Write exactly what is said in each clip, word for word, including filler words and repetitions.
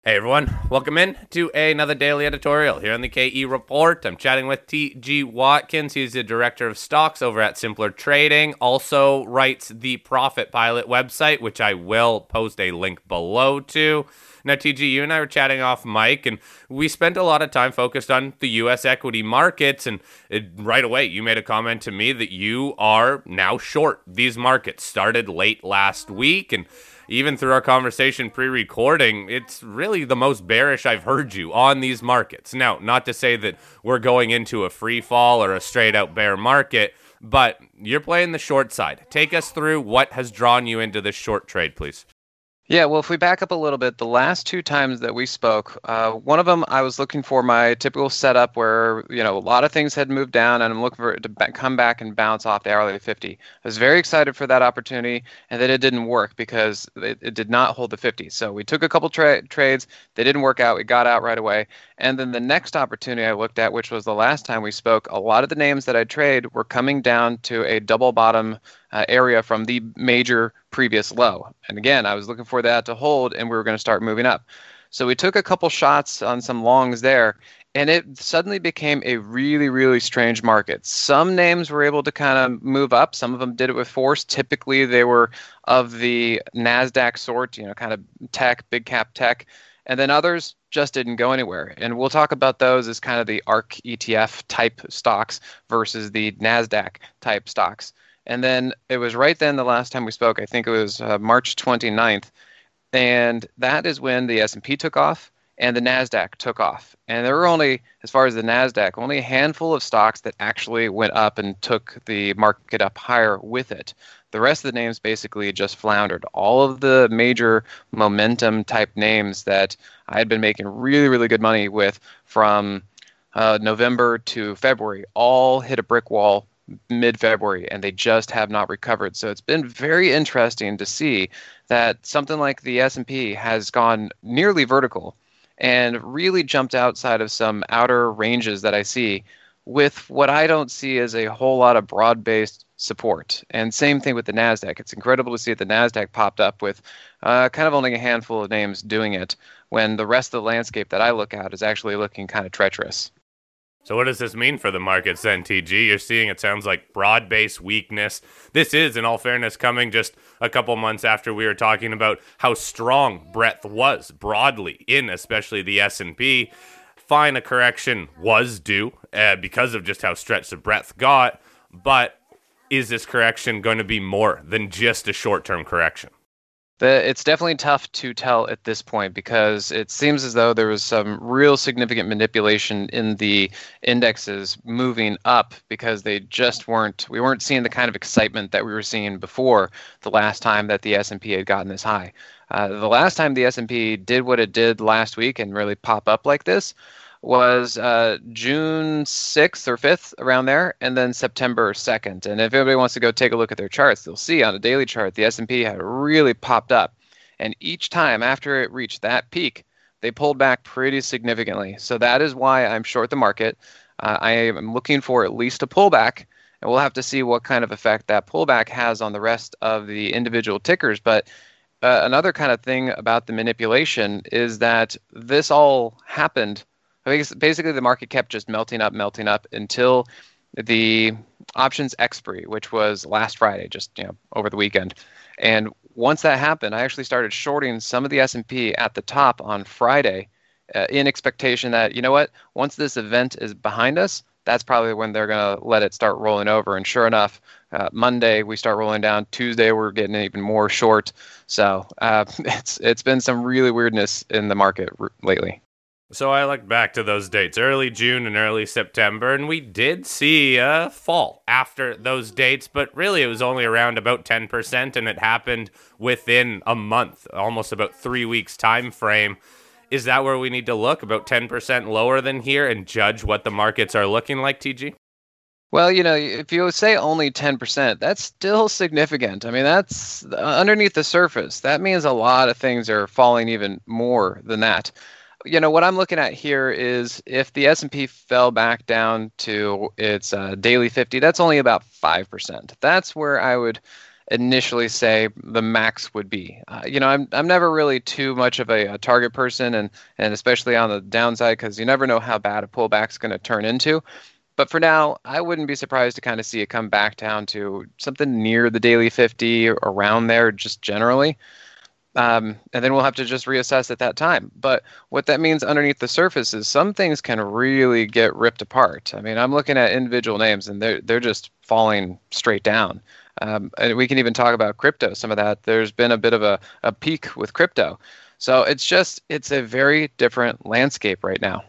Hey everyone, welcome in to another daily editorial here on the K E Report. I'm chatting with T G Watkins. He's the director of stocks over at Simpler Trading. Also writes the Profit Pilot website, which I will post a link below to. Now, T G, you and I were chatting off mic, and we spent a lot of time focused on the U S equity markets, and it, right away, you made a comment to me that you are now short. These markets started late last week, and even through our conversation pre-recording, it's really the most bearish I've heard you on these markets. Now, not to say that we're going into a free fall or a straight out bear market, but you're playing the short side. Take us through what has drawn you into this short trade, please. Yeah, well, if we back up a little bit, the last two times that we spoke, uh, one of them I was looking for my typical setup where, you know, a lot of things had moved down and I'm looking for it to ba- come back and bounce off the hourly fifty. I was very excited for that opportunity, and then it didn't work because it, it did not hold the fifty. So we took a couple tra- trades, they didn't work out, we got out right away. And then the next opportunity I looked at, which was the last time we spoke, a lot of the names that I trade were coming down to a double bottom uh, area from the major previous low. And again, I was looking for that to hold and we were going to start moving up. So we took a couple shots on some longs there, and it suddenly became a really, really strange market. Some names were able to kind of move up. Some of them did it with force. Typically, they were of the NASDAQ sort, you know, kind of tech, big cap tech. And then others just didn't go anywhere. And we'll talk about those as kind of the ARK E T F type stocks versus the NASDAQ type stocks. And then it was right then the last time we spoke, I think it was uh, March twenty-ninth, and that is when the S and P took off and the NASDAQ took off. And there were only, as far as the NASDAQ, only a handful of stocks that actually went up and took the market up higher with it. The rest of the names basically just floundered. All of the major momentum type names that I had been making really, really good money with from uh, November to February all hit a brick wall mid-February, and they just have not recovered. So it's been very interesting to see that something like the S and P has gone nearly vertical and really jumped outside of some outer ranges that I see with what I don't see as a whole lot of broad-based support. And same thing with the NASDAQ. It's incredible to see that the NASDAQ popped up with uh, kind of only a handful of names doing it when the rest of the landscape that I look at is actually looking kind of treacherous. So what does this mean for the markets then, T G? You're seeing, it sounds like, broad-based weakness. This is, in all fairness, coming just a couple months after we were talking about how strong breadth was broadly in especially the S and P. Fine, a correction was due uh, because of just how stretched the breadth got, but is this correction going to be more than just a short-term correction? The, it's definitely tough to tell at this point because it seems as though there was some real significant manipulation in the indexes moving up because they just weren't, we weren't seeing the kind of excitement that we were seeing before the last time that the S and P had gotten this high. Uh, the last time the S and P did what it did last week and really pop up like this was uh, June sixth or fifth, around there, and then September second. And if everybody wants to go take a look at their charts, they'll see on a daily chart the S and P had really popped up. And each time after it reached that peak, they pulled back pretty significantly. So that is why I'm short the market. Uh, I am looking for at least a pullback, and we'll have to see what kind of effect that pullback has on the rest of the individual tickers. But uh, another kind of thing about the manipulation is that this all happened. Basically, the market kept just melting up, melting up until the options expiry, which was last Friday, just you know over the weekend. And once that happened, I actually started shorting some of the S and P at the top on Friday, uh, in expectation that you know what, once this event is behind us, that's probably when they're going to let it start rolling over. And sure enough, uh, Monday we start rolling down. Tuesday we're getting even more short. So uh, it's it's been some really weirdness in the market r- lately. So I looked back to those dates, early June and early September, and we did see a fall after those dates, but really it was only around about ten percent, and it happened within a month, almost about three weeks time frame. Is that where we need to look, about ten percent lower than here, and judge what the markets are looking like, T G? Well, you know, if you say only ten percent, that's still significant. I mean, that's uh, underneath the surface. That means a lot of things are falling even more than that. You know, what I'm looking at here is if the S and P fell back down to its uh, daily fifty, that's only about five percent. That's where I would initially say the max would be. Uh, you know, I'm I'm never really too much of a, a target person, and and especially on the downside, because you never know how bad a pullback's going to turn into. But for now, I wouldn't be surprised to kind of see it come back down to something near the daily fifty, or around there, just generally. Um, and then we'll have to just reassess at that time. But what that means underneath the surface is some things can really get ripped apart. I mean, I'm looking at individual names, and they're they're just falling straight down. Um, and we can even talk about crypto. Some of that, there's been a bit of a, a peak with crypto. So it's just it's a very different landscape right now.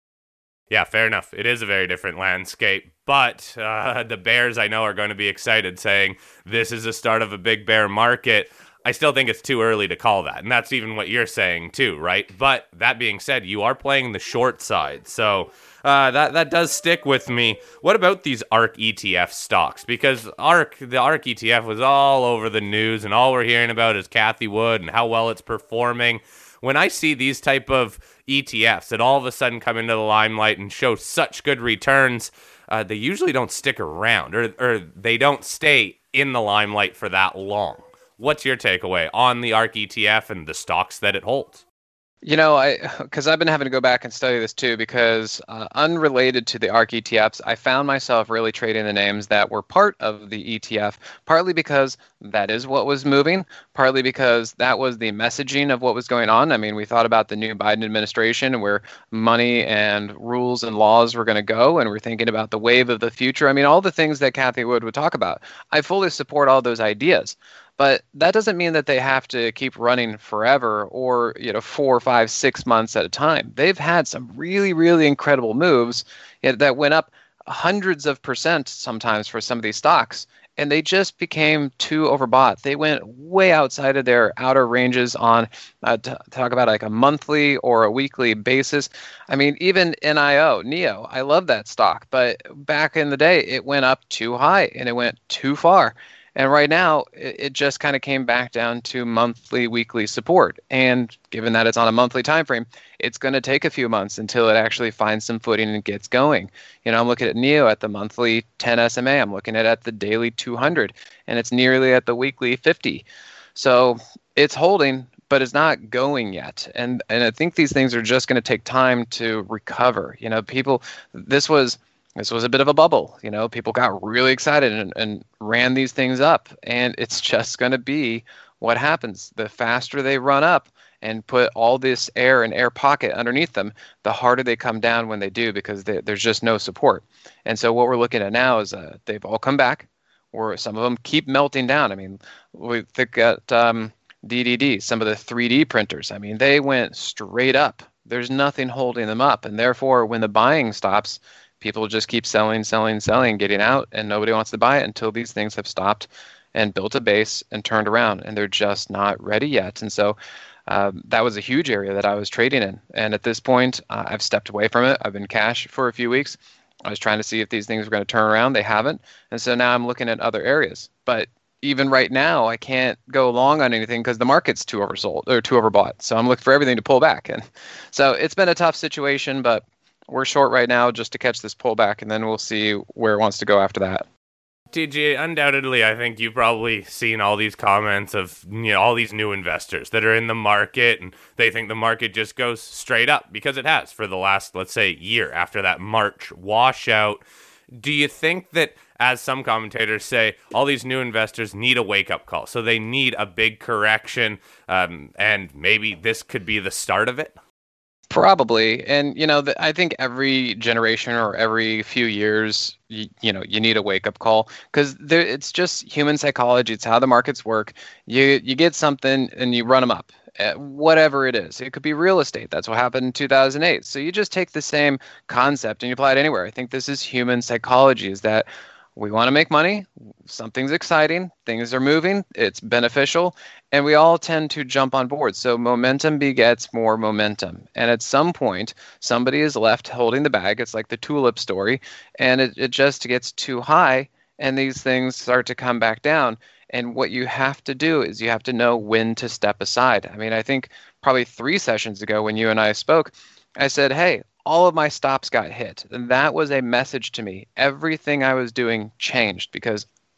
Yeah, fair enough. It is a very different landscape, but uh, the bears I know are going to be excited, saying this is the start of a big bear market. I still think it's too early to call that, and that's even what you're saying too, right? But that being said, you are playing the short side, so uh, that that does stick with me. What about these ARK E T F stocks? Because ARK, the ARK E T F was all over the news, and all we're hearing about is Cathie Wood and how well it's performing. When I see these type of E T Fs that all of a sudden come into the limelight and show such good returns, uh, they usually don't stick around, or or they don't stay in the limelight for that long. What's your takeaway on the ARK E T F and the stocks that it holds? You know, I because I've been having to go back and study this too, because uh, unrelated to the ARK E T Fs, I found myself really trading the names that were part of the E T F, partly because that is what was moving, partly because that was the messaging of what was going on. I mean, we thought about the new Biden administration and where money and rules and laws were going to go, and we're thinking about the wave of the future. I mean, all the things that Cathie Wood would talk about. I fully support all those ideas. But that doesn't mean that they have to keep running forever, or, you know, four, five, six months at a time. They've had some really, really incredible moves, you know, that went up hundreds of percent sometimes for some of these stocks, and they just became too overbought. They went way outside of their outer ranges on, uh, t- talk about like a monthly or a weekly basis. I mean, even N I O, NEO, I love that stock, but back in the day, it went up too high and it went too far. And right now, it just kind of came back down to monthly, weekly support. And given that it's on a monthly time frame, it's going to take a few months until it actually finds some footing and gets going. You know, I'm looking at NEO at the monthly ten S M A. I'm looking at it at the daily two hundred, and it's nearly at the weekly fifty. So it's holding, but it's not going yet. And and I think these things are just going to take time to recover. You know, people, this was... This was a bit of a bubble. You know, people got really excited and, and ran these things up. And it's just going to be what happens. The faster they run up and put all this air and air pocket underneath them, the harder they come down when they do, because they, there's just no support. And so what we're looking at now is uh, they've all come back, or some of them keep melting down. I mean, we think at um, D D D, some of the three D printers, I mean, they went straight up. There's nothing holding them up. And therefore, when the buying stops, people just keep selling, selling, selling, getting out, and nobody wants to buy it until these things have stopped and built a base and turned around, and they're just not ready yet. And so um, that was a huge area that I was trading in. And at this point, uh, I've stepped away from it. I've been cash for a few weeks. I was trying to see if these things were going to turn around. They haven't. And so now I'm looking at other areas. But even right now, I can't go long on anything because the market's too oversold or too overbought. So I'm looking for everything to pull back. And so it's been a tough situation, but we're short right now just to catch this pullback, and then we'll see where it wants to go after that. T J, undoubtedly, I think you've probably seen all these comments of, you know, all these new investors that are in the market, and they think the market just goes straight up, because it has for the last, let's say, year after that March washout. Do you think that, as some commentators say, all these new investors need a wake-up call, so they need a big correction, um, and maybe this could be the start of it? Probably. And, you know, the, I think every generation or every few years, you, you know, you need a wake up call, because it's just human psychology. It's how the markets work. You you get something and you run them up, uh, whatever it is. It could be real estate. That's what happened in two thousand eight. So you just take the same concept and you apply it anywhere. I think this is human psychology, is that we want to make money. Something's exciting. Things are moving. It's beneficial. And we all tend to jump on board. So momentum begets more momentum. And at some point, somebody is left holding the bag. It's like the tulip story. And it, it just gets too high, and these things start to come back down. And what you have to do is you have to know when to step aside. I mean, I think probably three sessions ago when you and I spoke, I said, hey, all of my stops got hit. And that was a message to me. Everything I was doing changed, because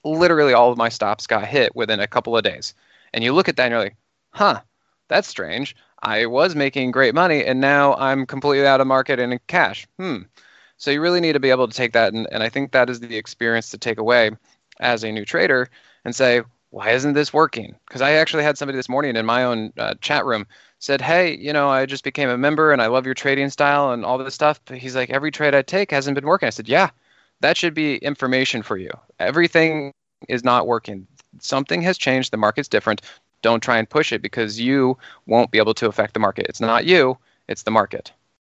literally all of my stops got hit within a couple of days. And you look at that and you're like, huh, that's strange. I was making great money and now I'm completely out of market and in cash. Hmm. So you really need to be able to take that. And, and I think that is the experience to take away as a new trader and say, why isn't this working? Because I actually had somebody this morning in my own uh, chat room said, hey, you know, I just became a member and I love your trading style and all this stuff. But he's like, every trade I take hasn't been working. I said, yeah, that should be information for you. Everything is not working. Something has changed. The market's different. Don't try and push it because you won't be able to affect the market. It's not you, it's the market.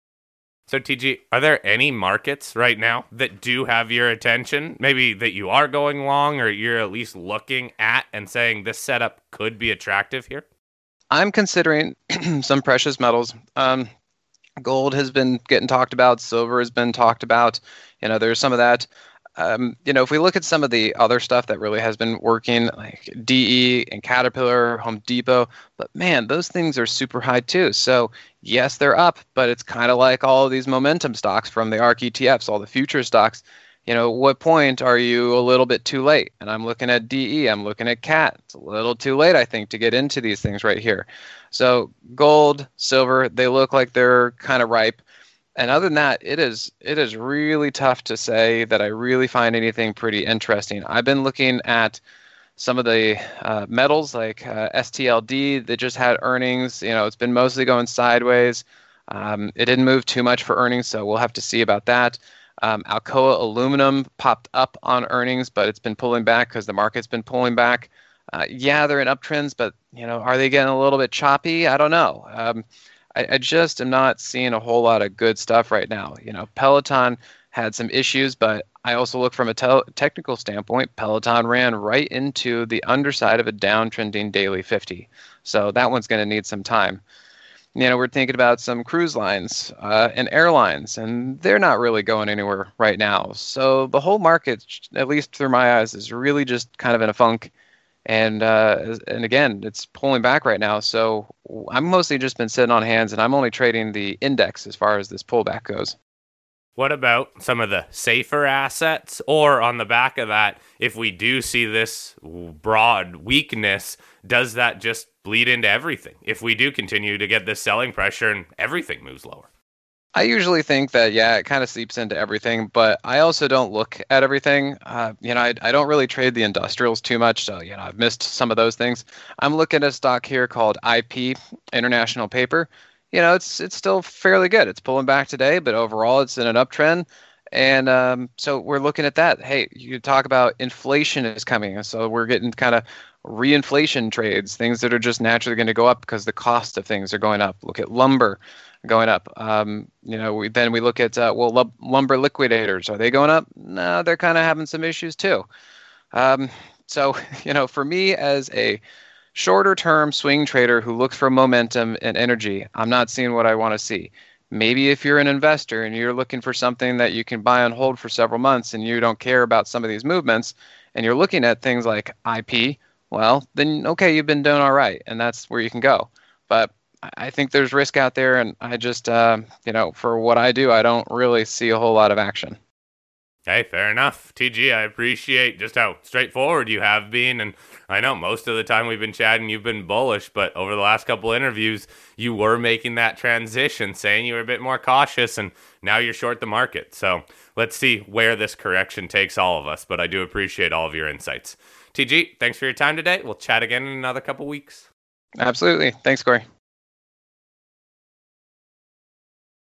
So T G, are there any markets right now that do have your attention? Maybe that you are going long or you're at least looking at and saying this setup could be attractive here? I'm considering some precious metals. Um, gold has been getting talked about. Silver has been talked about. You know, there's some of that. Um, you know, if we look at some of the other stuff that really has been working, like D E and Caterpillar, Home Depot, but man, those things are super high too. So yes, they're up, but it's kind of like all of these momentum stocks from the ARK E T Fs, all the future stocks. You know, what point are you a little bit too late? And I'm looking at D E, I'm looking at C A T. It's a little too late, I think, to get into these things right here. So gold, silver, they look like they're kind of ripe. And other than that, it is it is really tough to say that I really find anything pretty interesting. I've been looking at some of the uh, metals like uh, S T L D that just had earnings. You know, it's been mostly going sideways. Um, it didn't move too much for earnings, so we'll have to see about that. Um, Alcoa Aluminum popped up on earnings, but it's been pulling back because the market's been pulling back. Uh, yeah, they're in uptrends, but you know, are they getting a little bit choppy? I don't know. Um, I, I just am not seeing a whole lot of good stuff right now. You know, Peloton had some issues, but I also look from a te- technical standpoint. Peloton ran right into the underside of a downtrending daily fifty. So that one's going to need some time. You know, we're thinking about some cruise lines uh, and airlines, and they're not really going anywhere right now. So the whole market, at least through my eyes, is really just kind of in a funk. And uh, and again, it's pulling back right now. So I'm mostly just been sitting on hands, and I'm only trading the index as far as this pullback goes. What about some of the safer assets? Or on the back of that, if we do see this broad weakness, does that just bleed into everything? If we do continue to get this selling pressure and everything moves lower? I usually think that, yeah, it kind of seeps into everything, but I also don't look at everything. Uh, you know, I, I don't really trade the industrials too much, so, you know, I've missed some of those things. I'm looking at a stock here called I P, International Paper. You know, it's it's still fairly good. It's pulling back today, but overall it's in an uptrend. And um, so we're looking at that. Hey, you talk about inflation is coming, so we're getting kind of reinflation trades, things that are just naturally going to go up because the cost of things are going up. Look at lumber going up. Um, you know, we, then we look at, uh, well, lub- lumber liquidators. Are they going up? No, they're kind of having some issues too. Um, so, you know, for me as a shorter term swing trader who looks for momentum and energy, I'm not seeing what I want to see. Maybe if you're an investor and you're looking for something that you can buy and hold for several months and you don't care about some of these movements and you're looking at things like I P, well, then, okay, you've been doing all right. And that's where you can go. But I think there's risk out there, and I just, uh, you know, for what I do, I don't really see a whole lot of action. Hey, fair enough. T G, I appreciate just how straightforward you have been, and I know most of the time we've been chatting, you've been bullish, but over the last couple interviews, you were making that transition, saying you were a bit more cautious, and now you're short the market. So let's see where this correction takes all of us, but I do appreciate all of your insights. T G, thanks for your time today. We'll chat again in another couple weeks. Absolutely. Thanks, Corey.